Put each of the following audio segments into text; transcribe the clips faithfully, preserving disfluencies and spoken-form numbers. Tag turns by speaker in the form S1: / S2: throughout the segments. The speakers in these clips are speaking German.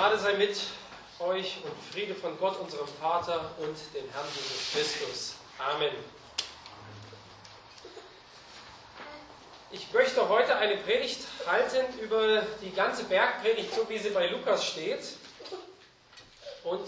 S1: Gnade sei mit euch und Friede von Gott, unserem Vater und dem Herrn Jesus Christus. Amen. Ich möchte heute eine Predigt halten über die ganze Bergpredigt, so wie sie bei Lukas steht. Und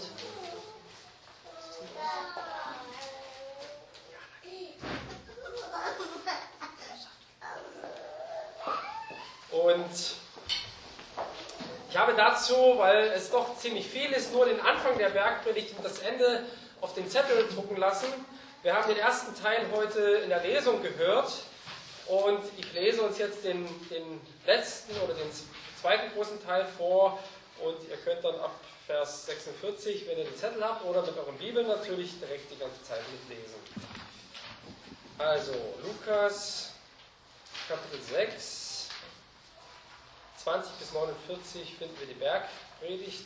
S1: Und ich habe dazu, weil es doch ziemlich viel ist, nur den Anfang der Bergpredigt und das Ende auf den Zettel drucken lassen. Wir haben den ersten Teil heute in der Lesung gehört und ich lese uns jetzt den, den letzten oder den zweiten großen Teil vor und ihr könnt dann ab Vers sechsundvierzig, wenn ihr den Zettel habt, oder mit euren Bibeln natürlich direkt die ganze Zeit mitlesen. Also Lukas Kapitel sechs. zwanzig bis neunundvierzig finden wir die Bergpredigt.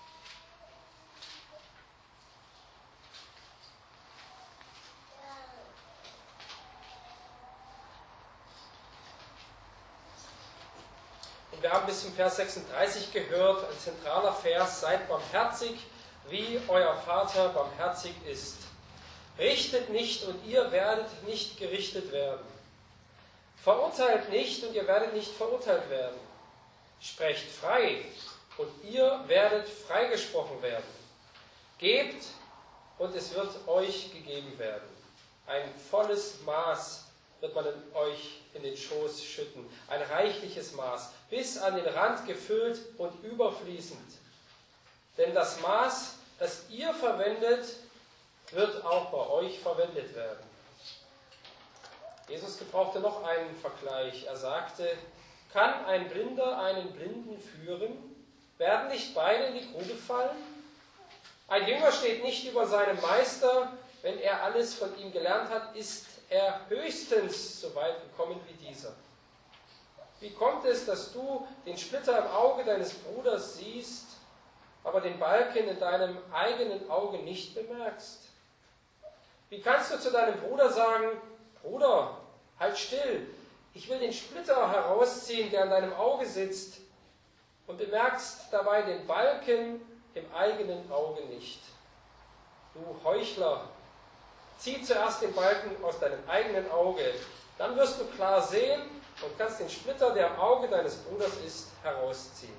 S1: Und wir haben bis zum Vers sechsunddreißig gehört, ein zentraler Vers: Seid barmherzig, wie euer Vater barmherzig ist. Richtet nicht und ihr werdet nicht gerichtet werden. Verurteilt nicht und ihr werdet nicht verurteilt werden. Sprecht frei, und ihr werdet freigesprochen werden. Gebt, und es wird euch gegeben werden. Ein volles Maß wird man in euch in den Schoß schütten. Ein reichliches Maß, bis an den Rand gefüllt und überfließend. Denn das Maß, das ihr verwendet, wird auch bei euch verwendet werden. Jesus gebrauchte noch einen Vergleich. Er sagte: Kann ein Blinder einen Blinden führen? Werden nicht beide in die Grube fallen? Ein Jünger steht nicht über seinem Meister. Wenn er alles von ihm gelernt hat, ist er höchstens so weit gekommen wie dieser. Wie kommt es, dass du den Splitter im Auge deines Bruders siehst, aber den Balken in deinem eigenen Auge nicht bemerkst? Wie kannst du zu deinem Bruder sagen: Bruder, halt still, ich will den Splitter herausziehen, der an deinem Auge sitzt, und bemerkst dabei den Balken im eigenen Auge nicht? Du Heuchler, zieh zuerst den Balken aus deinem eigenen Auge, dann wirst du klar sehen und kannst den Splitter, der im Auge deines Bruders ist, herausziehen.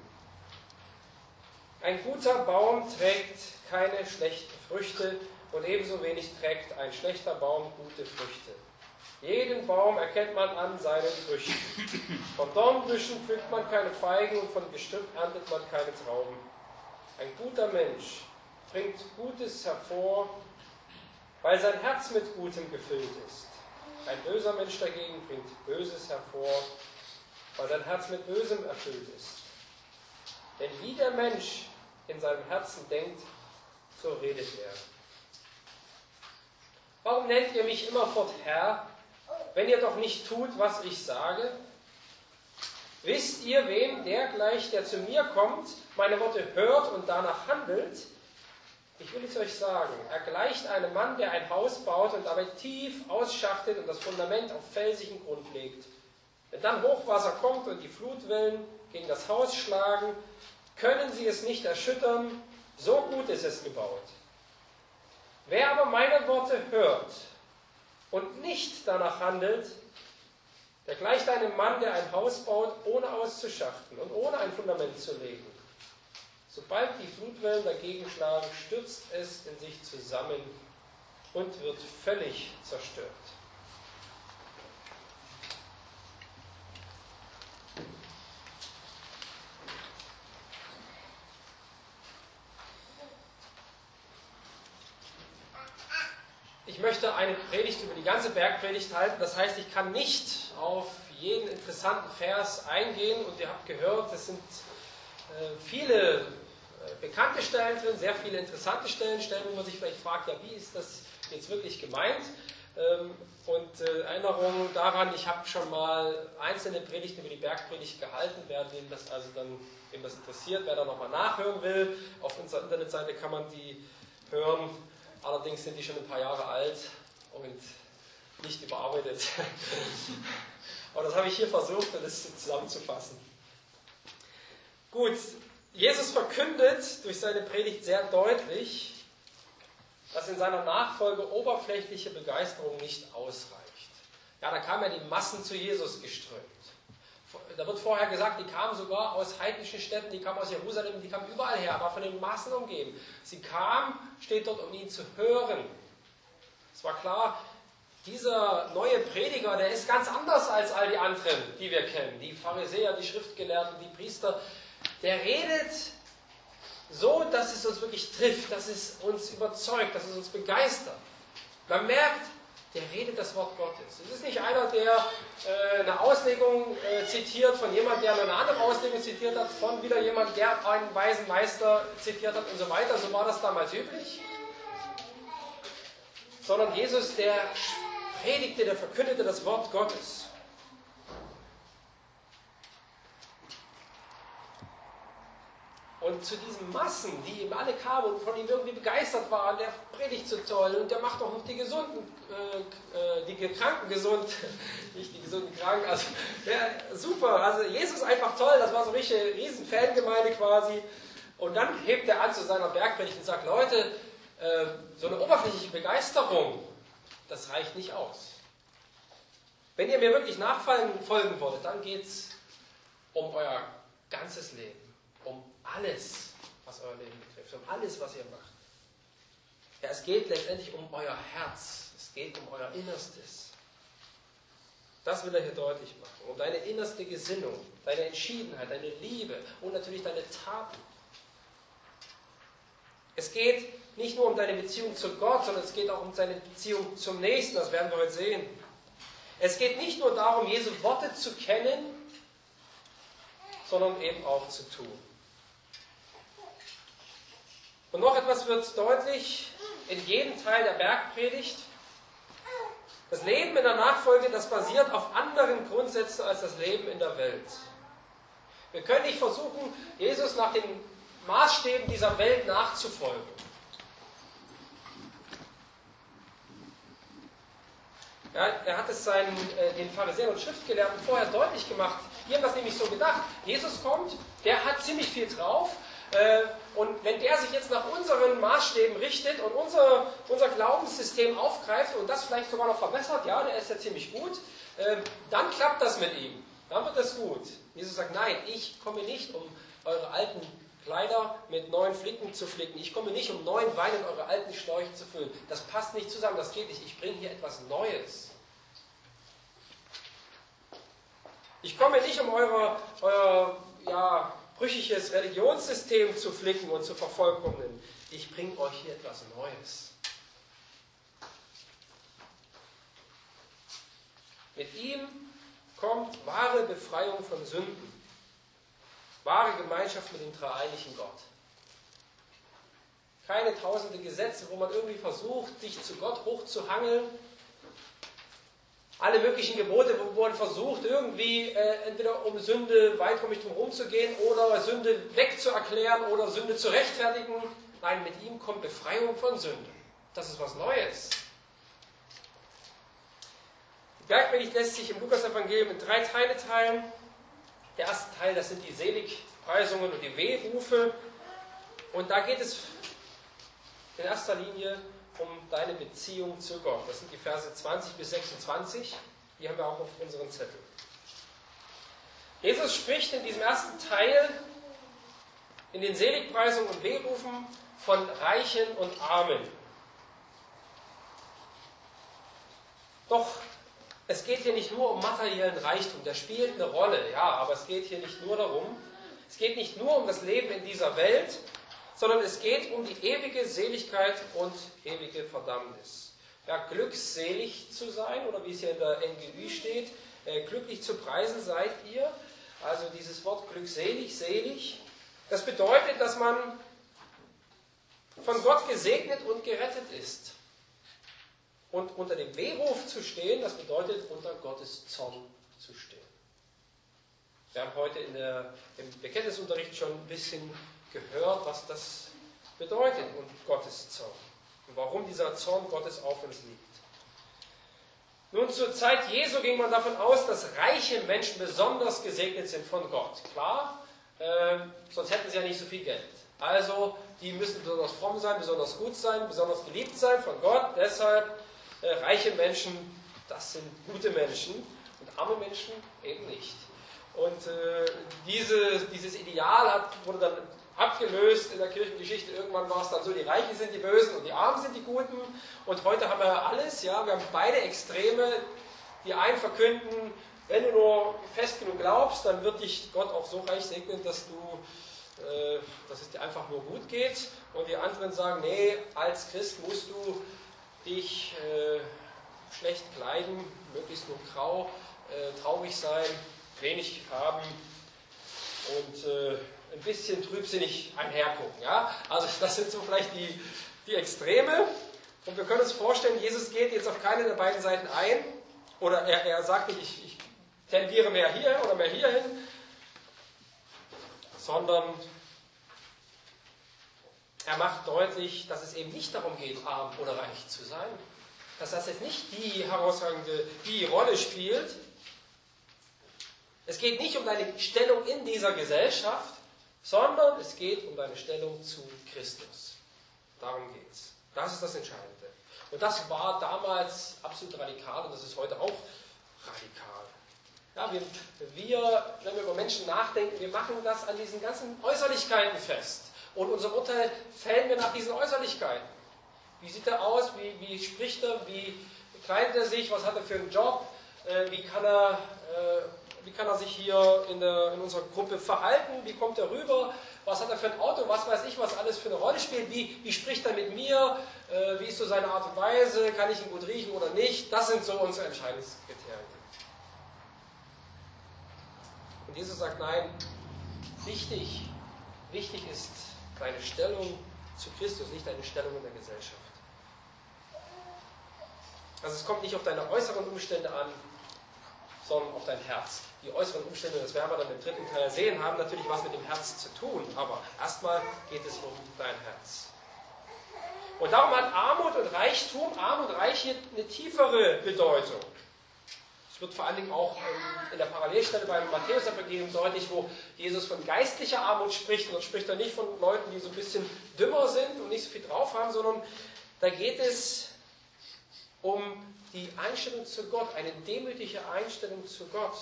S1: Ein guter Baum trägt keine schlechten Früchte und ebenso wenig trägt ein schlechter Baum gute Früchte. Jeden Baum erkennt man an seinen Früchten. Von Dornbüschen pflückt man keine Feigen und von Gestrüpp erntet man keine Trauben. Ein guter Mensch bringt Gutes hervor, weil sein Herz mit Gutem gefüllt ist. Ein böser Mensch dagegen bringt Böses hervor, weil sein Herz mit Bösem erfüllt ist. Denn wie der Mensch in seinem Herzen denkt, so redet er. Warum nennt ihr mich immerfort Herr, wenn ihr doch nicht tut, was ich sage? Wisst ihr, wem der gleich, der zu mir kommt, meine Worte hört und danach handelt? Ich will es euch sagen, er gleicht einem Mann, der ein Haus baut und dabei tief ausschachtet und das Fundament auf felsigen Grund legt. Wenn dann Hochwasser kommt und die Flutwellen gegen das Haus schlagen, können sie es nicht erschüttern, so gut ist es gebaut. Wer aber meine Worte hört und nicht danach handelt, der gleicht einem Mann, der ein Haus baut, ohne auszuschachten und ohne ein Fundament zu legen. Sobald die Flutwellen dagegen schlagen, stürzt es in sich zusammen und wird völlig zerstört. Ich möchte eine Predigt über die ganze Bergpredigt halten. Das heißt, ich kann nicht auf jeden interessanten Vers eingehen. Und ihr habt gehört, es sind äh, viele äh, bekannte Stellen drin, sehr viele interessante Stellen, Stellen, wo man sich vielleicht fragt, ja, wie ist das jetzt wirklich gemeint? Ähm, und äh, Erinnerung daran, ich habe schon mal einzelne Predigten über die Bergpredigt gehalten. Wer dem das also dann, wem das interessiert, wer da nochmal nachhören will, auf unserer Internetseite kann man die hören. Allerdings sind die schon ein paar Jahre alt und nicht überarbeitet. Aber das habe ich hier versucht, das zusammenzufassen. Gut, Jesus verkündet durch seine Predigt sehr deutlich, dass in seiner Nachfolge oberflächliche Begeisterung nicht ausreicht. Ja, da kamen ja die Massen zu Jesus geströmt. Da wird vorher gesagt, die kamen sogar aus heidnischen Städten, die kamen aus Jerusalem, die kamen überall her, aber von den Massen umgeben. Sie kamen, steht dort, um ihn zu hören. Es war klar, dieser neue Prediger, der ist ganz anders als all die anderen, die wir kennen. Die Pharisäer, die Schriftgelehrten, die Priester. Der redet so, dass es uns wirklich trifft, dass es uns überzeugt, dass es uns begeistert. Man merkt, der redet das Wort Gottes. Es ist nicht einer, der äh, eine Auslegung äh, zitiert von jemandem, der eine andere Auslegung zitiert hat, von wieder jemand, der einen weisen Meister zitiert hat und so weiter. So war das damals üblich. Sondern Jesus, der predigte, der verkündete das Wort Gottes. Und zu diesen Massen, die ihm alle kamen und von ihm irgendwie begeistert waren, der predigt so toll und der macht auch noch die Gesunden, äh, die Kranken gesund, nicht die gesunden Kranken, also der, super, also Jesus einfach toll, das war so eine richtige riesen Fangemeinde quasi. Und dann hebt er an zu seiner Bergpredigt und sagt, Leute, äh, so eine oberflächliche Begeisterung, das reicht nicht aus. Wenn ihr mir wirklich nachfolgen folgen wollt, dann geht es um euer ganzes Leben. Um alles, was euer Leben betrifft, um alles, was ihr macht. Ja, es geht letztendlich um euer Herz, es geht um euer Innerstes. Das will er hier deutlich machen. Um deine innerste Gesinnung, deine Entschiedenheit, deine Liebe und natürlich deine Taten. Es geht nicht nur um deine Beziehung zu Gott, sondern es geht auch um deine Beziehung zum Nächsten, das werden wir heute sehen. Es geht nicht nur darum, Jesu Worte zu kennen, sondern eben auch zu tun. Und noch etwas wird deutlich in jedem Teil der Bergpredigt. Das Leben in der Nachfolge, das basiert auf anderen Grundsätzen als das Leben in der Welt. Wir können nicht versuchen, Jesus nach den Maßstäben dieser Welt nachzufolgen. Ja, er hat es seinen, äh, den Pharisäern und Schriftgelehrten vorher deutlich gemacht. Die haben das nämlich so gedacht. Jesus kommt, der hat ziemlich viel drauf. Äh, und wenn der sich jetzt nach unseren Maßstäben richtet und unser, unser Glaubenssystem aufgreift und das vielleicht sogar noch verbessert, ja, der ist ja ziemlich gut, äh, dann klappt das mit ihm. Dann wird das gut. Jesus sagt, nein, ich komme nicht, um eure alten Kleider mit neuen Flicken zu flicken. Ich komme nicht, um neuen Wein in eure alten Schläuche zu füllen. Das passt nicht zusammen, das geht nicht. Ich bringe hier etwas Neues. Ich komme nicht, um eure, euer ja, brüchiges Religionssystem zu flicken und zu vervollkommnen. Ich bringe euch hier etwas Neues. Mit ihm kommt wahre Befreiung von Sünden. Wahre Gemeinschaft mit dem dreieinigen Gott. Keine tausende Gesetze, wo man irgendwie versucht, sich zu Gott hochzuhangeln. Alle möglichen Gebote, wo man versucht, irgendwie äh, entweder um Sünde weiträumig drum herum zu gehen oder Sünde wegzuerklären oder Sünde zu rechtfertigen. Nein, mit ihm kommt Befreiung von Sünde. Das ist was Neues. Die Bergpredigt lässt sich im Lukas-Evangelium in drei Teile teilen. Der erste Teil, das sind die Seligpreisungen und die Wehrufe. Und da geht es in erster Linie um deine Beziehung zu Gott. Das sind die Verse zwanzig bis sechsundzwanzig. Die haben wir auch auf unseren Zettel. Jesus spricht in diesem ersten Teil in den Seligpreisungen und Wehrufen von Reichen und Armen. Doch es geht hier nicht nur um materiellen Reichtum, der spielt eine Rolle, ja, aber es geht hier nicht nur darum. Es geht nicht nur um das Leben in dieser Welt, sondern es geht um die ewige Seligkeit und ewige Verdammnis. Ja, glückselig zu sein, oder wie es hier in der N G Ü steht, äh, glücklich zu preisen seid ihr. Also dieses Wort glückselig, selig, das bedeutet, dass man von Gott gesegnet und gerettet ist. Und unter dem Wehruf zu stehen, das bedeutet, unter Gottes Zorn zu stehen. Wir haben heute in der, im Bekenntnisunterricht schon ein bisschen gehört, was das bedeutet und Gottes Zorn. Und warum dieser Zorn Gottes auf uns liegt. Nun, zur Zeit Jesu ging man davon aus, dass reiche Menschen besonders gesegnet sind von Gott. Klar, äh, sonst hätten sie ja nicht so viel Geld. Also, die müssen besonders fromm sein, besonders gut sein, besonders geliebt sein von Gott. Deshalb, äh, reiche Menschen, das sind gute Menschen und arme Menschen eben nicht. Und äh, diese, dieses Ideal hat, wurde dann abgelöst in der Kirchengeschichte. Irgendwann war es dann so, die Reichen sind die Bösen und die Armen sind die Guten. Und heute haben wir alles, ja, wir haben beide Extreme. Die einen verkünden, wenn du nur fest genug glaubst, dann wird dich Gott auch so reich segnen, dass du, äh, dass es dir einfach nur gut geht. Und die anderen sagen, nee, als Christ musst du dich äh, schlecht kleiden, möglichst nur grau, äh, traurig sein, wenig haben und äh, ein bisschen trübsinnig einhergucken. Ja? Also das sind so vielleicht die, die Extreme. Und wir können uns vorstellen, Jesus geht jetzt auf keine der beiden Seiten ein. Oder er, er sagt nicht, ich, ich tendiere mehr hier oder mehr hierhin, sondern er macht deutlich, dass es eben nicht darum geht, arm oder reich zu sein. Dass das jetzt nicht die herausragende die Rolle spielt. Es geht nicht um deine Stellung in dieser Gesellschaft, sondern es geht um deine Stellung zu Christus. Darum geht es. Das ist das Entscheidende. Und das war damals absolut radikal und das ist heute auch radikal. Ja, wir, wir, wenn wir über Menschen nachdenken, wir machen das an diesen ganzen Äußerlichkeiten fest. Und unser Urteil fällen wir nach diesen Äußerlichkeiten. Wie sieht er aus? Wie, wie spricht er? Wie kleidet er sich? Was hat er für einen Job? Äh, wie kann er... Äh, Wie kann er sich hier in, der, in unserer Gruppe verhalten? Wie kommt er rüber? Was hat er für ein Auto? Was weiß ich, was alles für eine Rolle spielt? Wie, wie spricht er mit mir? Äh, wie ist so seine Art und Weise? Kann ich ihn gut riechen oder nicht? Das sind so unsere Entscheidungskriterien. Und Jesus sagt, nein, wichtig, wichtig ist deine Stellung zu Christus, nicht deine Stellung in der Gesellschaft. Also es kommt nicht auf deine äußeren Umstände an, sondern auf dein Herz. Die äußeren Umstände, das werden wir dann im dritten Teil sehen, haben natürlich was mit dem Herz zu tun, aber erstmal geht es um dein Herz. Und darum hat Armut und Reichtum, Arm und Reich hier eine tiefere Bedeutung. Es wird vor allen Dingen auch in der Parallelstelle beim Matthäus-Evangelium deutlich, wo Jesus von geistlicher Armut spricht. Und dort spricht er nicht von Leuten, die so ein bisschen dümmer sind und nicht so viel drauf haben, sondern da geht es um die Einstellung zu Gott, eine demütige Einstellung zu Gott.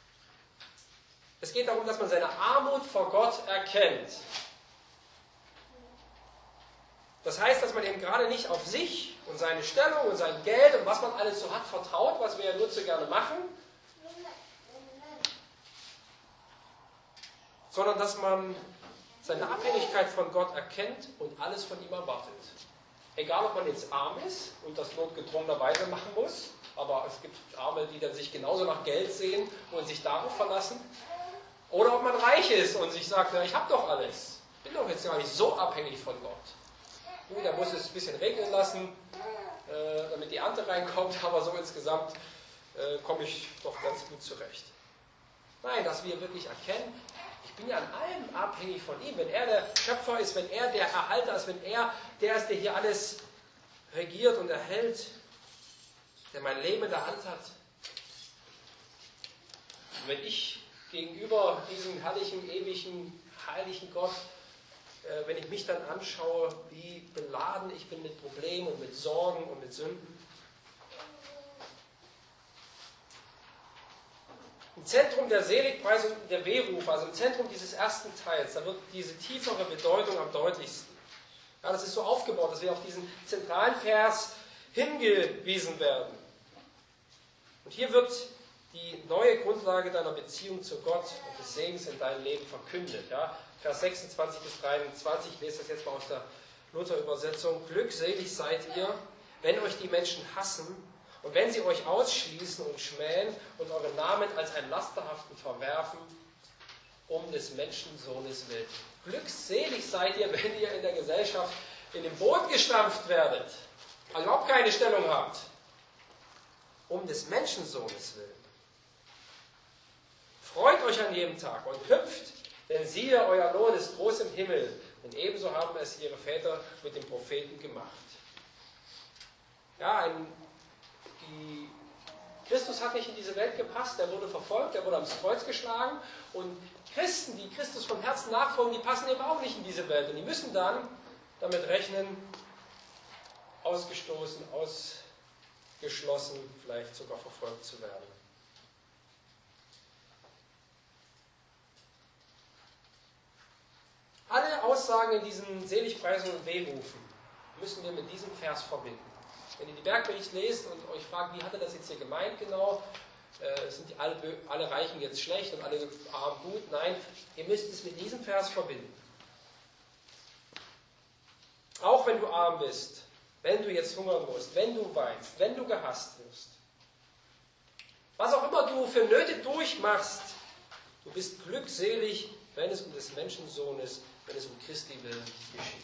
S1: Es geht darum, dass man seine Armut vor Gott erkennt. Das heißt, dass man eben gerade nicht auf sich und seine Stellung und sein Geld und was man alles so hat vertraut, was wir ja nur zu gerne machen, sondern dass man seine Abhängigkeit von Gott erkennt und alles von ihm erwartet. Egal, ob man jetzt arm ist und das notgedrungenerweise machen muss, aber es gibt Arme, die dann sich genauso nach Geld sehen und sich darauf verlassen, oder ob man reich ist und sich sagt, na, ich habe doch alles, bin doch jetzt gar nicht so abhängig von Gott. Gut, da muss es ein bisschen regnen lassen, äh, damit die Ernte reinkommt, aber so insgesamt äh, komme ich doch ganz gut zurecht. Nein, dass wir wirklich erkennen, ich bin ja an allem abhängig von ihm. Wenn er der Schöpfer ist, wenn er der Erhalter ist, wenn er der ist, der hier alles regiert und erhält, der mein Leben in der Hand hat. Und wenn ich gegenüber diesem herrlichen, ewigen, heiligen Gott, äh, wenn ich mich dann anschaue, wie beladen ich bin mit Problemen und mit Sorgen und mit Sünden, im Zentrum der Seligpreisung, der Wehruf, also im Zentrum dieses ersten Teils, da wird diese tiefere Bedeutung am deutlichsten. Ja, das ist so aufgebaut, dass wir auf diesen zentralen Vers hingewiesen werden. Und hier wird die neue Grundlage deiner Beziehung zu Gott und des Segens in deinem Leben verkündet. Ja, Vers sechsundzwanzig bis dreiundzwanzig, ich lese das jetzt mal aus der Luther-Übersetzung. Glückselig seid ihr, wenn euch die Menschen hassen, und wenn sie euch ausschließen und schmähen und euren Namen als einen lasterhaften verwerfen, um des Menschensohnes willen. Glückselig seid ihr, wenn ihr in der Gesellschaft in den Boden gestampft werdet, also überhaupt keine Stellung habt, um des Menschensohnes willen. Freut euch an jedem Tag und hüpft, denn siehe, euer Lohn ist groß im Himmel, und ebenso haben es ihre Väter mit den Propheten gemacht. Ja, ein Die Christus hat nicht in diese Welt gepasst, er wurde verfolgt, er wurde ans Kreuz geschlagen. Und Christen, die Christus vom Herzen nachfolgen, die passen eben auch nicht in diese Welt. Und die müssen dann damit rechnen, ausgestoßen, ausgeschlossen, vielleicht sogar verfolgt zu werden. Alle Aussagen in diesen Seligpreisungen und Wehrufen müssen wir mit diesem Vers verbinden. Wenn ihr die Bergpredigt lest und euch fragt, wie hat er das jetzt hier gemeint genau, äh, sind die alle, alle Reichen jetzt schlecht und alle Armen gut? Nein, ihr müsst es mit diesem Vers verbinden. Auch wenn du arm bist, wenn du jetzt hungern musst, wenn du weinst, wenn du gehasst wirst, was auch immer du für Nöte durchmachst, du bist glückselig, wenn es um des Menschensohnes, wenn es um Christi Willen geschieht.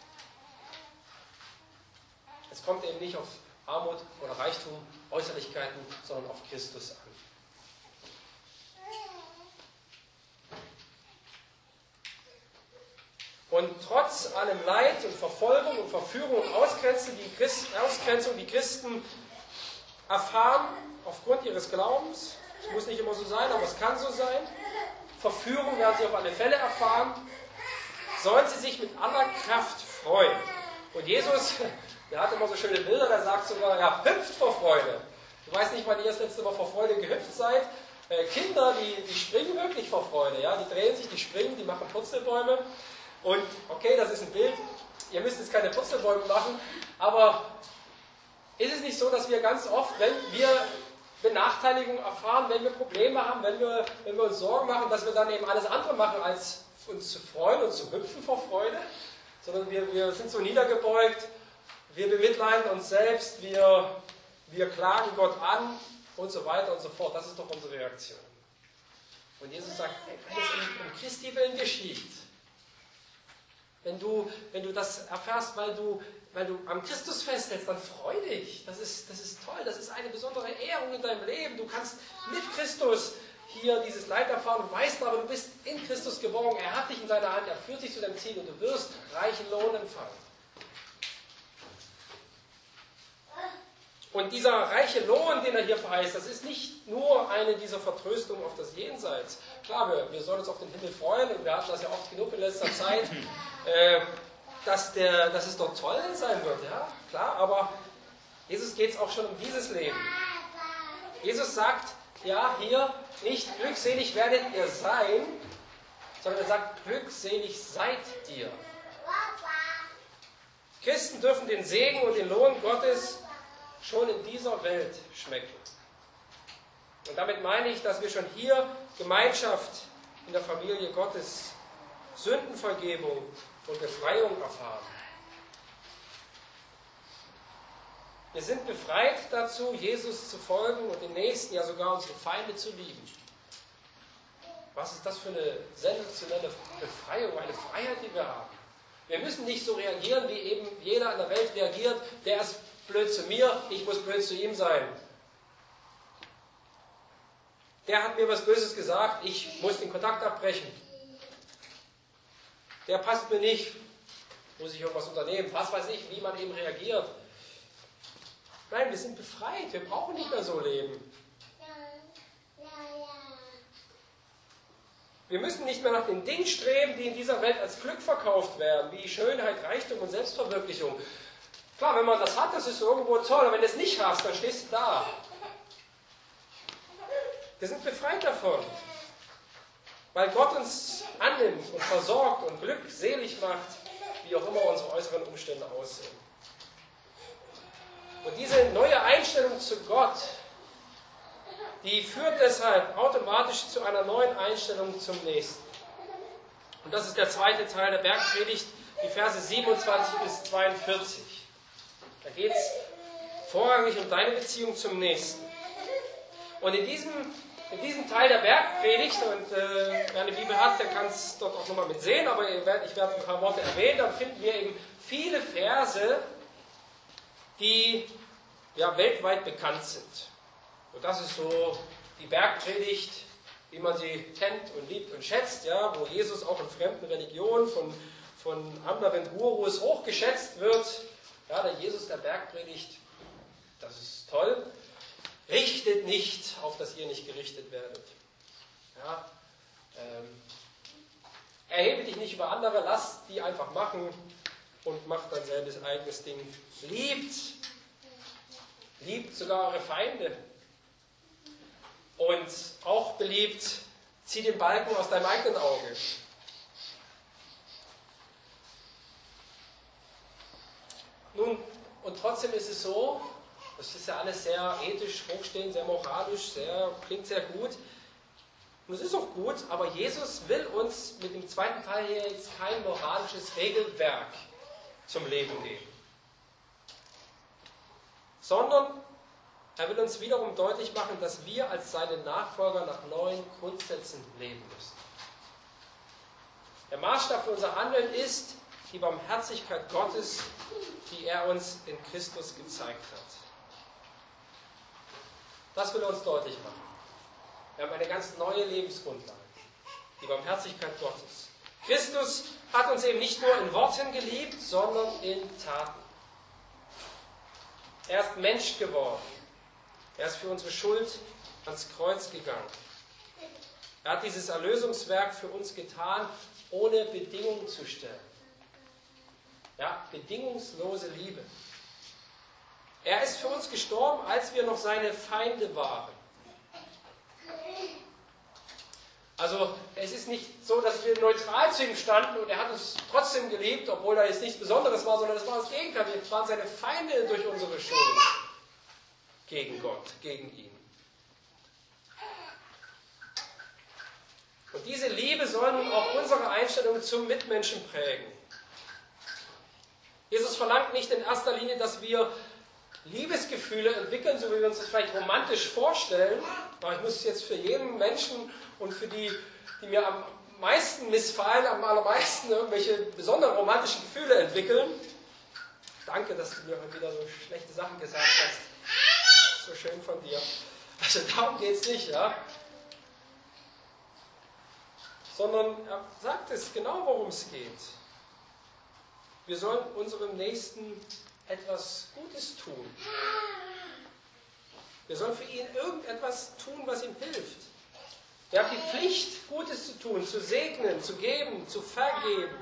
S1: Es kommt eben nicht auf Armut oder Reichtum, Äußerlichkeiten, sondern auf Christus an. Und trotz allem Leid und Verfolgung und Verführung und Ausgrenzung, die Christen, Ausgrenzung, die Christen erfahren aufgrund ihres Glaubens, es muss nicht immer so sein, aber es kann so sein, Verführung werden sie auf alle Fälle erfahren, sollen sie sich mit aller Kraft freuen. Und Jesus, der hat immer so schöne Bilder, der sagt sogar, ja, hüpft vor Freude. Ich weiß nicht, wann ihr das letzte Mal vor Freude gehüpft seid. Äh, Kinder, die, die springen wirklich vor Freude. Ja? Die drehen sich, die springen, die machen Purzelbäume. Und okay, das ist ein Bild. Ihr müsst jetzt keine Purzelbäume machen. Aber ist es nicht so, dass wir ganz oft, wenn wir Benachteiligung erfahren, wenn wir Probleme haben, wenn wir, wenn wir uns Sorgen machen, dass wir dann eben alles andere machen, als uns zu freuen und zu hüpfen vor Freude? Sondern wir, wir sind so niedergebeugt, wir bemitleiden uns selbst, wir, wir klagen Gott an und so weiter und so fort. Das ist doch unsere Reaktion. Und Jesus sagt, wenn es um, um Christi Willen geschieht, wenn du, wenn du das erfährst, weil du, weil du am Christus festhältst, dann freu dich. Das ist, das ist toll, das ist eine besondere Ehrung in deinem Leben. Du kannst mit Christus hier dieses Leid erfahren und weißt aber, du bist in Christus geborgen. Er hat dich in seiner Hand, er führt dich zu deinem Ziel und du wirst reichen Lohn empfangen. Und dieser reiche Lohn, den er hier verheißt, das ist nicht nur eine dieser Vertröstungen auf das Jenseits. Klar, wir, wir sollen uns auf den Himmel freuen und wir hatten das ja oft genug in letzter Zeit, äh, dass, der, dass es dort toll sein wird, ja, klar, aber Jesus geht es auch schon um dieses Leben. Jesus sagt, ja, hier, nicht glückselig werdet ihr sein, sondern er sagt, glückselig seid ihr. Christen dürfen den Segen und den Lohn Gottes schon in dieser Welt schmecken. Und damit meine ich, dass wir schon hier Gemeinschaft in der Familie Gottes, Sündenvergebung und Befreiung erfahren. Wir sind befreit dazu, Jesus zu folgen und den Nächsten, ja sogar unsere Feinde zu lieben. Was ist das für eine sensationelle Befreiung, eine Freiheit, die wir haben. Wir müssen nicht so reagieren, wie eben jeder in der Welt reagiert, der ist blöd zu mir, ich muss blöd zu ihm sein. Der hat mir was Böses gesagt, ich muss den Kontakt abbrechen. Der passt mir nicht, muss ich irgendwas unternehmen, was weiß ich, wie man eben reagiert. Nein, wir sind befreit, wir brauchen nicht mehr so leben. Wir müssen nicht mehr nach den Dingen streben, die in dieser Welt als Glück verkauft werden, wie Schönheit, Reichtum und Selbstverwirklichung. Klar, wenn man das hat, das ist irgendwo toll, aber wenn du es nicht hast, dann stehst du da. Wir sind befreit davon, weil Gott uns annimmt und versorgt und glückselig macht, wie auch immer unsere äußeren Umstände aussehen. Und diese neue Einstellung zu Gott, die führt deshalb automatisch zu einer neuen Einstellung zum Nächsten. Und das ist der zweite Teil der Bergpredigt, die Verse siebenundzwanzig bis zweiundvierzig. Da geht es vorrangig um deine Beziehung zum Nächsten. Und in diesem, in diesem Teil der Bergpredigt, und äh, wer eine Bibel hat, der kann es dort auch nochmal mit sehen, aber ich werde, ich werde ein paar Worte erwähnen, dann finden wir eben viele Verse, die ja, weltweit bekannt sind. Und das ist so die Bergpredigt, wie man sie kennt und liebt und schätzt, ja, wo Jesus auch in fremden Religionen von, von anderen Gurus hochgeschätzt wird. Ja, der Jesus der Bergpredigt, das ist toll. Richte seht nicht, auf dass ihr nicht gerichtet werdet. Ja, ähm, erhebe dich nicht über andere, lass die einfach machen und macht dein selbes eigenes Ding. Liebt, liebt sogar eure Feinde. Und auch beliebt, zieh den Balken aus deinem eigenen Auge. Nun, und trotzdem ist es so, das ist ja alles sehr ethisch hochstehend, sehr moralisch, sehr, klingt sehr gut. Und es ist auch gut, aber Jesus will uns mit dem zweiten Teil hier jetzt kein moralisches Regelwerk zum Leben geben. Sondern er will uns wiederum deutlich machen, dass wir als seine Nachfolger nach neuen Grundsätzen leben müssen. Der Maßstab für unser Handeln ist die Barmherzigkeit Gottes, die er uns in Christus gezeigt hat. Das will er uns deutlich machen. Wir haben eine ganz neue Lebensgrundlage. Die Barmherzigkeit Gottes. Christus hat uns eben nicht nur in Worten geliebt, sondern in Taten. Er ist Mensch geworden. Er ist für unsere Schuld ans Kreuz gegangen. Er hat dieses Erlösungswerk für uns getan, ohne Bedingungen zu stellen. Ja, bedingungslose Liebe. Er ist für uns gestorben, als wir noch seine Feinde waren. Also es ist nicht so, dass wir neutral zu ihm standen und er hat uns trotzdem geliebt, obwohl da jetzt nichts Besonderes war, sondern es war das Gegenteil. Wir waren seine Feinde durch unsere Schuld gegen Gott, gegen ihn. Und diese Liebe soll nun auch unsere Einstellung zum Mitmenschen prägen. Jesus verlangt nicht in erster Linie, dass wir Liebesgefühle entwickeln, so wie wir uns das vielleicht romantisch vorstellen. Aber ich muss jetzt für jeden Menschen und für die, die mir am meisten missfallen, am allermeisten irgendwelche besonderen romantischen Gefühle entwickeln. Danke, dass du mir heute wieder so schlechte Sachen gesagt hast. So schön von dir. Also darum geht es nicht, ja. Sondern er sagt es genau, worum es geht. Wir sollen unserem Nächsten etwas Gutes tun. Wir sollen für ihn irgendetwas tun, was ihm hilft. Wir haben die Pflicht, Gutes zu tun, zu segnen, zu geben, zu vergeben.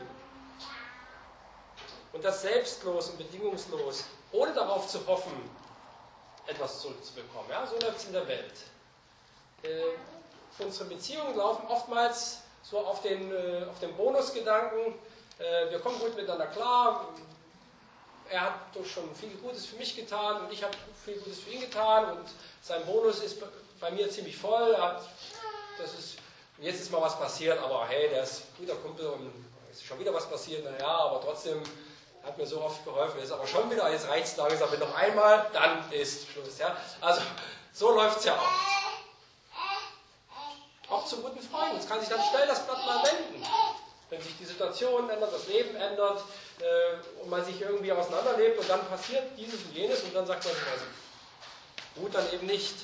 S1: Und das selbstlos und bedingungslos, ohne darauf zu hoffen, etwas zurückzubekommen. Ja, so läuft es in der Welt. Äh, unsere Beziehungen laufen oftmals so auf den, äh, auf den Bonusgedanken. Äh, wir kommen gut miteinander klar. Er hat doch schon viel Gutes für mich getan und ich habe viel Gutes für ihn getan und sein Bonus ist bei mir ziemlich voll. Er hat, das ist, jetzt ist mal was passiert, aber hey, der ist ein guter Kumpel und es ist schon wieder was passiert. Naja, aber trotzdem hat mir so oft geholfen. Ist aber schon wieder, jetzt reicht es langsam. Wenn noch einmal, dann ist Schluss. Ja? Also so läuft es ja oft. Auch zu guten Freunden. Es kann sich dann schnell das Blatt mal wenden. Wenn sich die Situation ändert, das Leben ändert äh, und man sich irgendwie auseinanderlebt und dann passiert dieses und jenes und dann sagt man sich, also gut, dann eben nicht.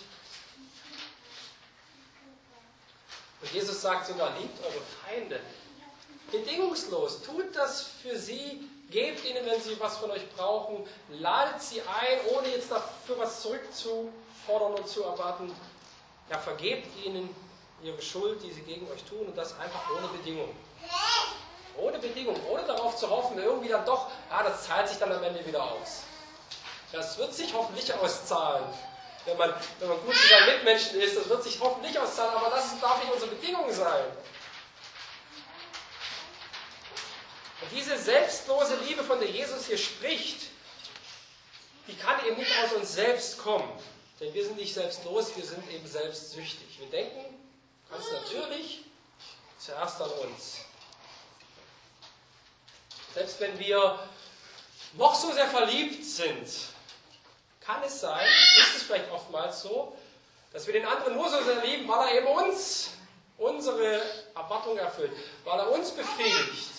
S1: Und Jesus sagt sogar, liebt eure Feinde. Bedingungslos. Tut das für sie. Gebt ihnen, wenn sie was von euch brauchen. Ladet sie ein, ohne jetzt dafür was zurückzufordern und zu erwarten. Ja, vergebt ihnen ihre Schuld, die sie gegen euch tun und das einfach ohne Bedingung. Ohne Bedingung, ohne darauf zu hoffen, irgendwie dann doch, ah, das zahlt sich dann am Ende wieder aus. Das wird sich hoffentlich auszahlen. Wenn man, wenn man gut zu seinen Mitmenschen ist, das wird sich hoffentlich auszahlen, aber das darf nicht unsere Bedingung sein. Und diese selbstlose Liebe, von der Jesus hier spricht, die kann eben nicht aus uns selbst kommen. Denn wir sind nicht selbstlos, wir sind eben selbstsüchtig. Wir denken ganz natürlich zuerst an uns. Selbst wenn wir noch so sehr verliebt sind, kann es sein, ist es vielleicht oftmals so, dass wir den anderen nur so sehr lieben, weil er eben uns, unsere Erwartung erfüllt, weil er uns befriedigt.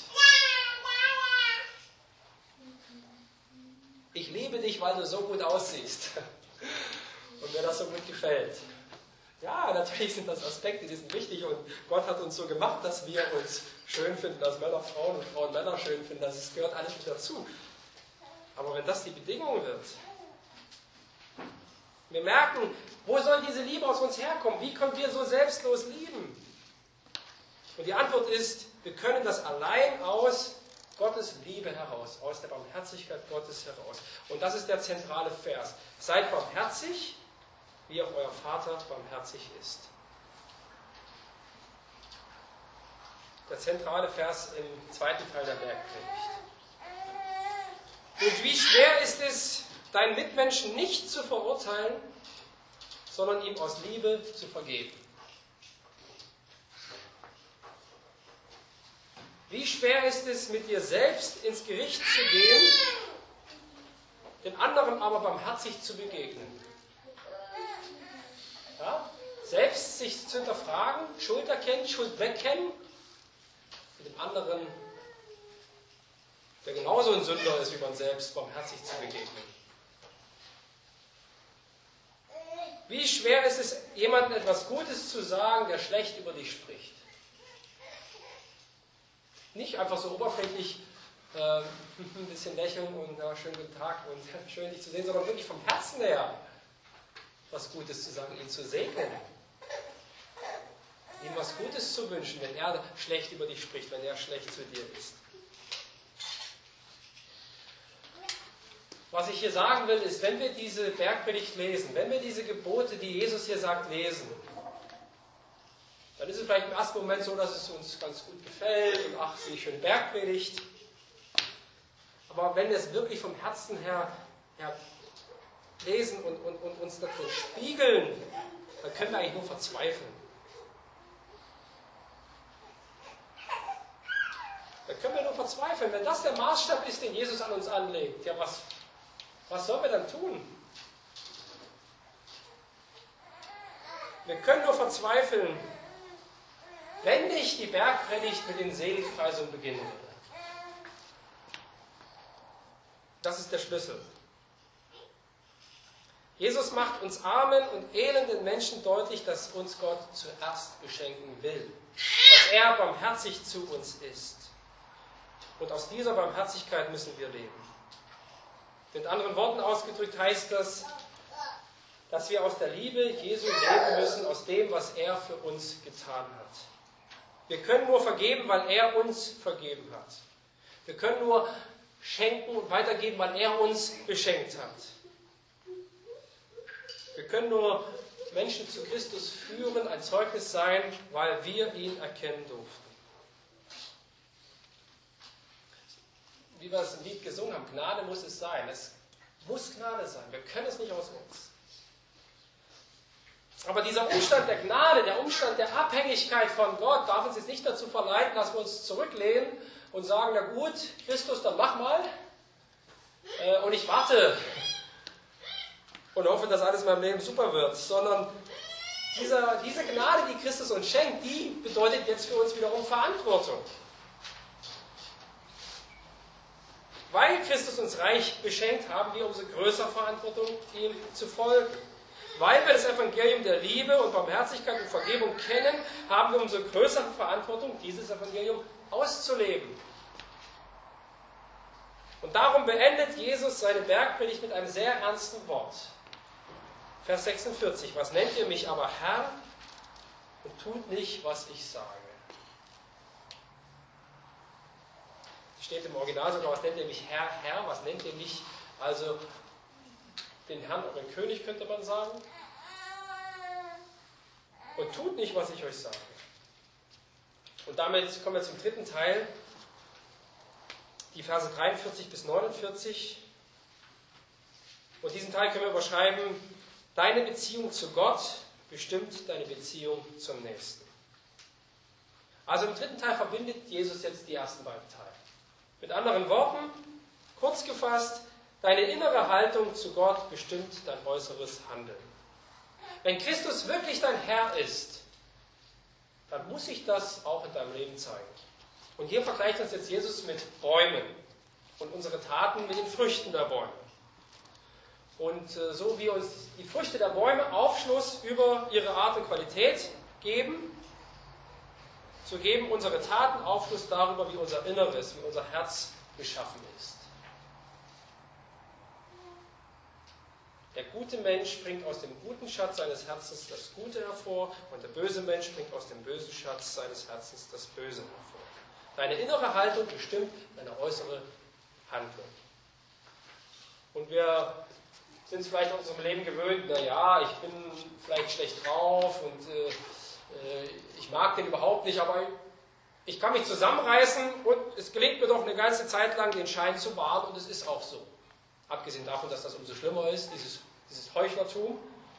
S1: Ich liebe dich, weil du so gut aussiehst und mir das so gut gefällt. Ja, natürlich sind das Aspekte, die sind wichtig und Gott hat uns so gemacht, dass wir uns schön finden, dass Männer Frauen und Frauen Männer schön finden, das gehört alles mit dazu. Aber wenn das die Bedingung wird, Wir merken, wo soll diese Liebe aus uns herkommen? Wie können wir so selbstlos lieben? Und die Antwort ist, wir können das allein aus Gottes Liebe heraus, aus der Barmherzigkeit Gottes heraus. Und das ist der zentrale Vers. Seid barmherzig, wie auch euer Vater barmherzig ist. Der zentrale Vers im zweiten Teil der Bergpredigt. Und wie schwer ist es, deinen Mitmenschen nicht zu verurteilen, sondern ihm aus Liebe zu vergeben. Wie schwer ist es, mit dir selbst ins Gericht zu gehen, den anderen aber barmherzig zu begegnen. Ja? Selbst sich zu hinterfragen, Schuld erkennen, Schuld wegkennen, mit dem anderen, der genauso ein Sünder ist wie man selbst, barmherzig zu begegnen. Wie schwer ist es, jemandem etwas Gutes zu sagen, der schlecht über dich spricht. Nicht einfach so oberflächlich äh, ein bisschen lächeln und ja, schönen guten Tag und schön dich zu sehen, sondern wirklich vom Herzen her was Gutes zu sagen, ihn zu segnen. Ihm was Gutes zu wünschen, wenn er schlecht über dich spricht, wenn er schlecht zu dir ist. Was ich hier sagen will, ist, wenn wir diese Bergpredigt lesen, wenn wir diese Gebote, die Jesus hier sagt, lesen, dann ist es vielleicht im ersten Moment so, dass es uns ganz gut gefällt und ach, wie schöne Bergpredigt. Aber wenn wir es wirklich vom Herzen her, her lesen und, und, und uns darin spiegeln, dann können wir eigentlich nur verzweifeln. Dann können wir nur verzweifeln. Wenn das der Maßstab ist, den Jesus an uns anlegt, ja, was, was sollen wir dann tun? Wir können nur verzweifeln, wenn nicht die Bergpredigt mit den Seligpreisungen beginnen würde. Das ist der Schlüssel. Jesus macht uns armen und elenden Menschen deutlich, dass uns Gott zuerst beschenken will. Dass er barmherzig zu uns ist. Und aus dieser Barmherzigkeit müssen wir leben. Mit anderen Worten ausgedrückt heißt das, dass wir aus der Liebe Jesu leben müssen, aus dem, was er für uns getan hat. Wir können nur vergeben, weil er uns vergeben hat. Wir können nur schenken und weitergeben, weil er uns beschenkt hat. Wir können nur Menschen zu Christus führen, ein Zeugnis sein, weil wir ihn erkennen durften. Wie wir es im Lied gesungen haben, Gnade muss es sein. Es muss Gnade sein. Wir können es nicht aus uns. Aber dieser Umstand der Gnade, der Umstand der Abhängigkeit von Gott, darf uns jetzt nicht dazu verleiten, dass wir uns zurücklehnen und sagen, na gut, Christus, dann mach mal. Äh, und ich warte und hoffe, dass alles in meinem Leben super wird. Sondern dieser, diese Gnade, die Christus uns schenkt, die bedeutet jetzt für uns wiederum Verantwortung. Weil Christus uns reich beschenkt, haben wir umso größere Verantwortung, ihm zu folgen. Weil wir das Evangelium der Liebe und Barmherzigkeit und Vergebung kennen, haben wir umso größere Verantwortung, dieses Evangelium auszuleben. Und darum beendet Jesus seine Bergpredigt mit einem sehr ernsten Wort. Vers sechsundvierzig. Was nennt ihr mich aber Herr und tut nicht, was ich sage? Steht im Original sogar, was nennt ihr mich Herr, Herr? Was nennt ihr mich? Also den Herrn, euren König, könnte man sagen. Und tut nicht, was ich euch sage. Und damit kommen wir zum dritten Teil. Die Verse dreiundvierzig bis neunundvierzig. Und diesen Teil können wir überschreiben: Deine Beziehung zu Gott bestimmt deine Beziehung zum Nächsten. Also im dritten Teil verbindet Jesus jetzt die ersten beiden Teile. Mit anderen Worten, kurz gefasst, deine innere Haltung zu Gott bestimmt dein äußeres Handeln. Wenn Christus wirklich dein Herr ist, dann muss sich das auch in deinem Leben zeigen. Und hier vergleicht uns jetzt Jesus mit Bäumen und unsere Taten mit den Früchten der Bäume. Und äh, so wie uns die Früchte der Bäume Aufschluss über ihre Art und Qualität geben, so geben unsere Taten Aufschluss darüber, wie unser Inneres, wie unser Herz geschaffen ist. Der gute Mensch bringt aus dem guten Schatz seines Herzens das Gute hervor und der böse Mensch bringt aus dem bösen Schatz seines Herzens das Böse hervor. Deine innere Haltung bestimmt deine äußere Handlung. Und wir sind es vielleicht in unserem Leben gewöhnt, naja, ich bin vielleicht schlecht drauf und äh, äh, ich mag den überhaupt nicht, aber ich kann mich zusammenreißen und es gelingt mir doch eine ganze Zeit lang, den Schein zu wahren und es ist auch so. Abgesehen davon, dass das umso schlimmer ist, dieses, dieses Heuchlertum.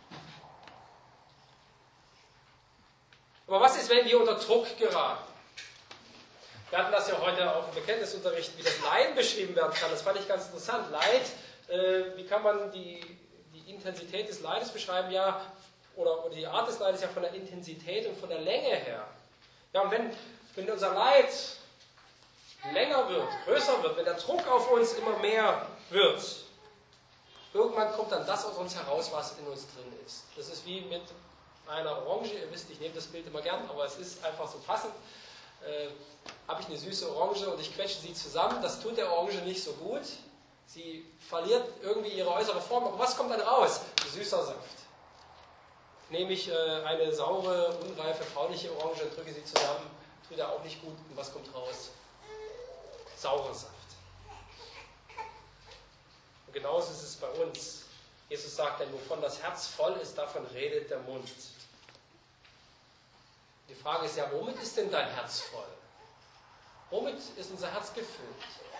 S1: Aber was ist, wenn wir unter Druck geraten? Wir hatten das ja heute auch im Bekenntnisunterricht, wie das Leiden beschrieben werden kann. Das fand ich ganz interessant. Leid, äh, wie kann man die, die Intensität des Leides beschreiben? Ja, oder, oder die Art des Leides ja von der Intensität und von der Länge her. Ja, und wenn, wenn unser Leid länger wird, größer wird, wenn der Druck auf uns immer mehr wird, irgendwann kommt dann das aus uns heraus, was in uns drin ist. Das ist wie mit einer Orange. Ihr wisst, ich nehme das Bild immer gern, aber es ist einfach so passend. Äh, habe ich eine süße Orange und ich quetsche sie zusammen. Das tut der Orange nicht so gut. Sie verliert irgendwie ihre äußere Form. Aber was kommt dann raus? Süßer Saft. Nehme ich äh, eine saure, unreife, faulige Orange und drücke sie zusammen, tut er auch nicht gut. Und was kommt raus? Saurer Saft. Und genauso ist es bei uns. Jesus sagt, denn wovon das Herz voll ist, davon redet der Mund. Die Frage ist ja, womit ist denn dein Herz voll? Womit ist unser Herz gefüllt?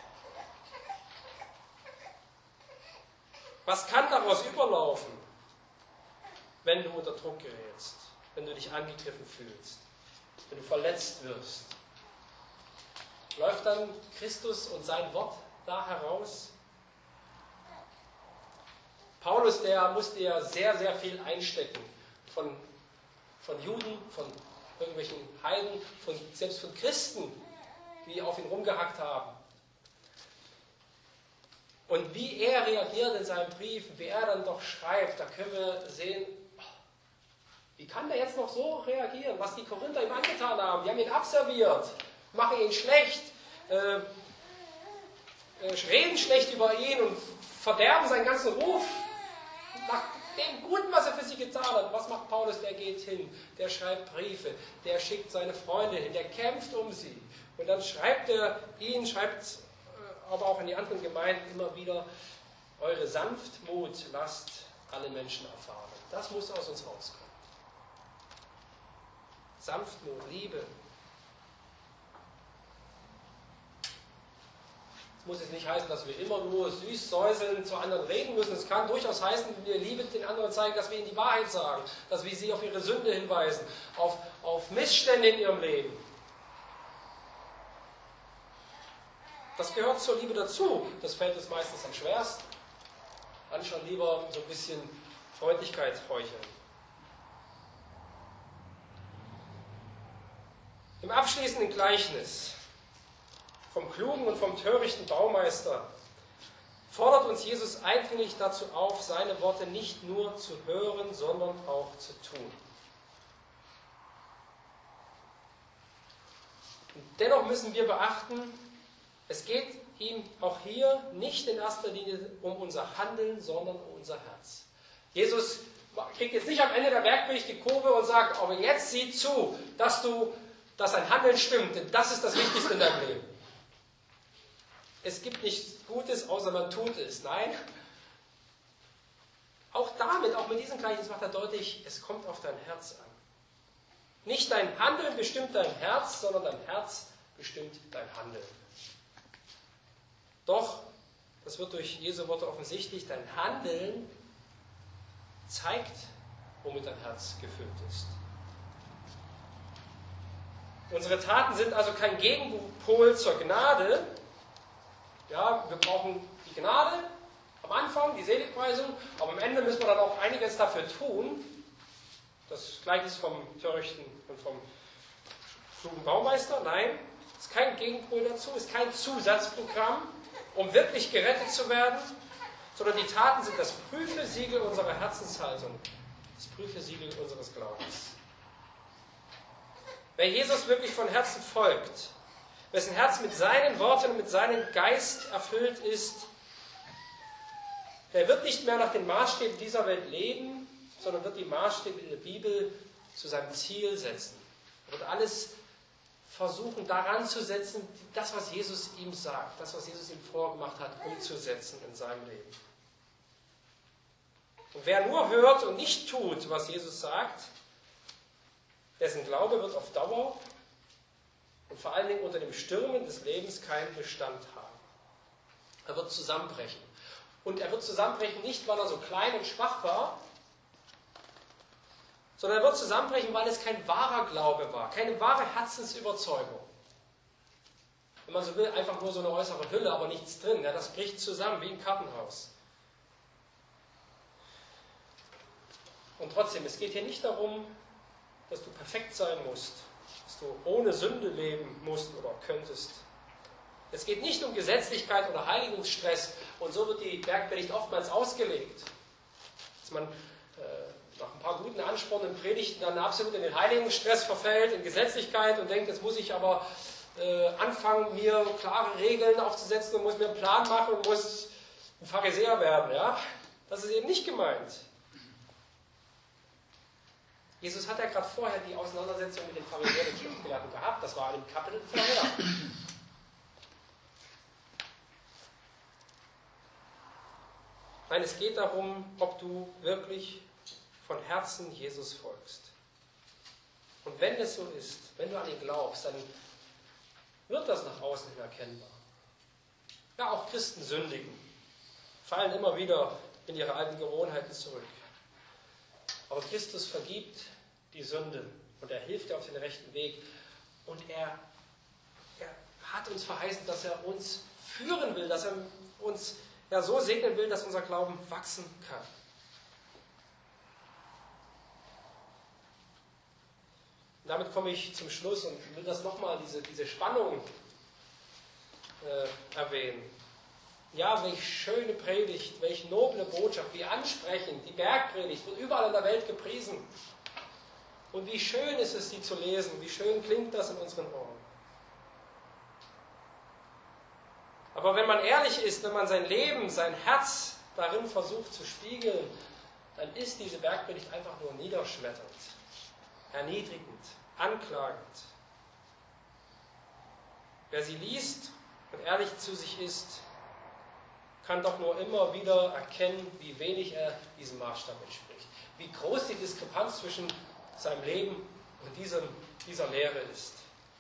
S1: Was kann daraus überlaufen, wenn du unter Druck gerätst, wenn du dich angegriffen fühlst, wenn du verletzt wirst? Läuft dann Christus und sein Wort da heraus? Paulus, der musste ja sehr, sehr viel einstecken. Von, von Juden, von irgendwelchen Heiden, von, selbst von Christen, die auf ihn rumgehackt haben. Und wie er reagiert in seinen Briefen, wie er dann doch schreibt, da können wir sehen, wie kann der jetzt noch so reagieren, was die Korinther ihm angetan haben. Die haben ihn abserviert, machen ihn schlecht, äh, äh, reden schlecht über ihn und verderben seinen ganzen Ruf. Nach dem Guten, was er für sie getan hat, was macht Paulus? Der geht hin, der schreibt Briefe, der schickt seine Freunde hin, der kämpft um sie. Und dann schreibt er ihnen, schreibt äh, aber auch in die anderen Gemeinden immer wieder, eure Sanftmut lasst alle Menschen erfahren. Das muss aus uns rauskommen. Sanftmut, Liebe. Es muss jetzt nicht heißen, dass wir immer nur süß säuseln zu anderen reden müssen. Es kann durchaus heißen, wir Liebe den anderen zeigen, dass wir ihnen die Wahrheit sagen, dass wir sie auf ihre Sünde hinweisen, auf, auf Missstände in ihrem Leben. Das gehört zur Liebe dazu. Das fällt uns meistens am schwersten. Dann schon lieber so ein bisschen Freundlichkeit heucheln. Im abschließenden Gleichnis vom klugen und vom törichten Baumeister fordert uns Jesus eindringlich dazu auf, seine Worte nicht nur zu hören, sondern auch zu tun. Und dennoch müssen wir beachten, es geht ihm auch hier nicht in erster Linie um unser Handeln, sondern um unser Herz. Jesus kriegt jetzt nicht am Ende der Bergpredigt die Kurve und sagt, aber jetzt sieh zu, dass, du, dass dein Handeln stimmt, denn das ist das Wichtigste in deinem Leben. Es gibt nichts Gutes, außer man tut es. Nein. Auch damit, auch mit diesem Gleichnis macht er deutlich, es kommt auf dein Herz an. Nicht dein Handeln bestimmt dein Herz, sondern dein Herz bestimmt dein Handeln. Doch, das wird durch Jesu Worte offensichtlich, dein Handeln zeigt, womit dein Herz gefüllt ist. Unsere Taten sind also kein Gegenpol zur Gnade. Ja, wir brauchen die Gnade am Anfang, die Seligpreisung, aber am Ende müssen wir dann auch einiges dafür tun. Das Gleichnis vom törichten und vom klugen Baumeister. Nein, es ist kein Gegenpol dazu, es ist kein Zusatzprogramm, um wirklich gerettet zu werden, sondern die Taten sind das Prüfesiegel unserer Herzenshaltung, das Prüfesiegel unseres Glaubens. Wer Jesus wirklich von Herzen folgt, wessen Herz mit seinen Worten und mit seinem Geist erfüllt ist, Der wird nicht mehr nach den Maßstäben dieser Welt leben, sondern wird die Maßstäbe in der Bibel zu seinem Ziel setzen. Er wird alles versuchen, daran zu setzen, das, was Jesus ihm sagt, das, was Jesus ihm vorgemacht hat, umzusetzen in seinem Leben. Und wer nur hört und nicht tut, was Jesus sagt, dessen Glaube wird auf Dauer und vor allen Dingen unter dem Stürmen des Lebens keinen Bestand haben. Er wird zusammenbrechen. Und er wird zusammenbrechen nicht, weil er so klein und schwach war, sondern er wird zusammenbrechen, weil es kein wahrer Glaube war, keine wahre Herzensüberzeugung. Wenn man so will, einfach nur so eine äußere Hülle, aber nichts drin. Ja, das bricht zusammen wie ein Kartenhaus. Und trotzdem, es geht hier nicht darum, dass du perfekt sein musst, dass du ohne Sünde leben musst oder könntest. Es geht nicht um Gesetzlichkeit oder Heiligungsstress, und so wird die Bergpredigt oftmals ausgelegt. Dass man äh, nach ein paar guten anspornenden Predigten dann absolut in den Heiligungsstress verfällt, in Gesetzlichkeit und denkt, jetzt muss ich aber äh, anfangen, mir klare Regeln aufzusetzen und muss mir einen Plan machen und muss ein Pharisäer werden. Ja? Das ist eben nicht gemeint. Jesus hat ja gerade vorher die Auseinandersetzung mit den Pharisäern und Schriftgelehrten gehabt. Das war in dem Kapitel vorher. Nein, es geht darum, ob du wirklich von Herzen Jesus folgst. Und wenn es so ist, wenn du an ihn glaubst, dann wird das nach außen hin erkennbar. Ja, auch Christen sündigen, fallen immer wieder in ihre alten Gewohnheiten zurück. Aber Christus vergibt die Sünde und er hilft dir auf den rechten Weg. Und er, er hat uns verheißen, dass er uns führen will, dass er uns ja, so segnen will, dass unser Glauben wachsen kann. Und damit komme ich zum Schluss und will das nochmal, diese, diese Spannung äh, erwähnen. Ja, welch schöne Predigt, welch noble Botschaft, wie ansprechend. Die Bergpredigt wird überall in der Welt gepriesen. Und wie schön ist es, sie zu lesen, wie schön klingt das in unseren Ohren. Aber wenn man ehrlich ist, wenn man sein Leben, sein Herz darin versucht zu spiegeln, dann ist diese Bergpredigt einfach nur niederschmetternd, erniedrigend, anklagend. Wer sie liest und ehrlich zu sich ist, kann doch nur immer wieder erkennen, wie wenig er diesem Maßstab entspricht. Wie groß die Diskrepanz zwischen seinem Leben und diesem, dieser Lehre ist.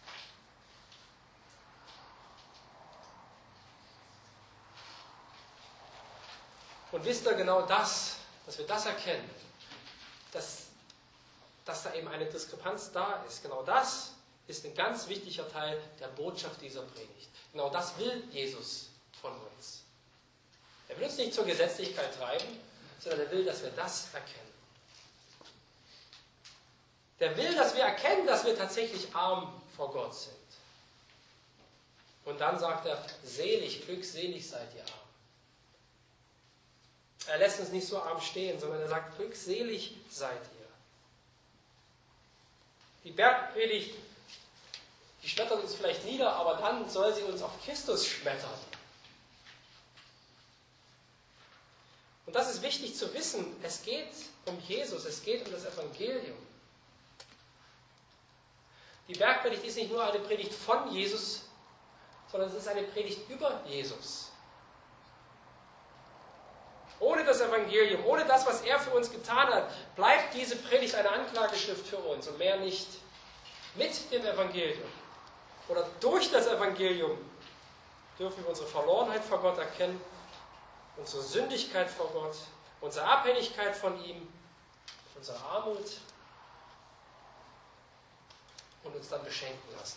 S1: Und wisst ihr genau das, dass wir das erkennen, dass, dass da eben eine Diskrepanz da ist. Genau das ist ein ganz wichtiger Teil der Botschaft dieser Predigt. Genau das will Jesus von uns. Er will uns nicht zur Gesetzlichkeit treiben, sondern er will, dass wir das erkennen. Der will, dass wir erkennen, dass wir tatsächlich arm vor Gott sind. Und dann sagt er, selig, glückselig seid ihr arm. Er lässt uns nicht so arm stehen, sondern er sagt, glückselig seid ihr. Die Bergpredigt, die schmettert uns vielleicht nieder, aber dann soll sie uns auf Christus schmettern. Und das ist wichtig zu wissen. Es geht um Jesus, es geht um das Evangelium. Die Bergpredigt ist nicht nur eine Predigt von Jesus, sondern es ist eine Predigt über Jesus. Ohne das Evangelium, ohne das, was er für uns getan hat, bleibt diese Predigt eine Anklageschrift für uns und mehr nicht. Mit dem Evangelium oder durch das Evangelium dürfen wir unsere Verlorenheit vor Gott erkennen, unsere Sündigkeit vor Gott, unsere Abhängigkeit von ihm, unsere Armut und uns dann beschenken lassen.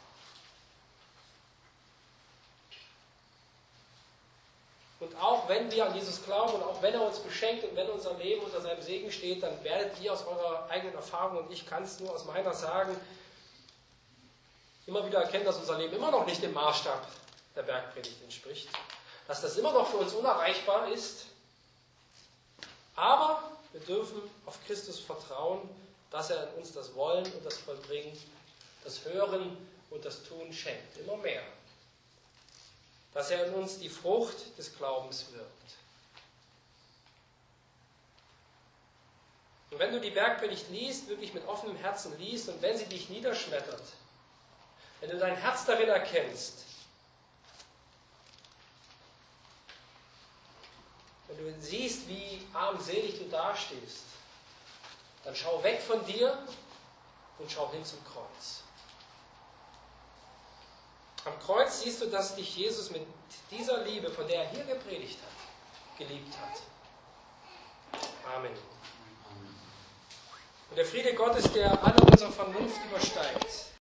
S1: Und auch wenn wir an Jesus glauben und auch wenn er uns beschenkt und wenn unser Leben unter seinem Segen steht, dann werdet ihr aus eurer eigenen Erfahrung, und ich kann es nur aus meiner sagen, immer wieder erkennen, dass unser Leben immer noch nicht dem Maßstab der Bergpredigt entspricht. Dass das immer noch für uns unerreichbar ist. Aber wir dürfen auf Christus vertrauen, dass er in uns das Wollen und das Vollbringen, das Hören und das Tun schenkt. Immer mehr. Dass er in uns die Frucht des Glaubens wirkt. Und wenn du die Bergpredigt liest, wirklich mit offenem Herzen liest und wenn sie dich niederschmettert, wenn du dein Herz darin erkennst, wenn du siehst, wie armselig du dastehst, dann schau weg von dir und schau hin zum Kreuz. Am Kreuz siehst du, dass dich Jesus mit dieser Liebe, von der er hier gepredigt hat, geliebt hat. Amen. Und der Friede Gottes, der alle unsere Vernunft übersteigt,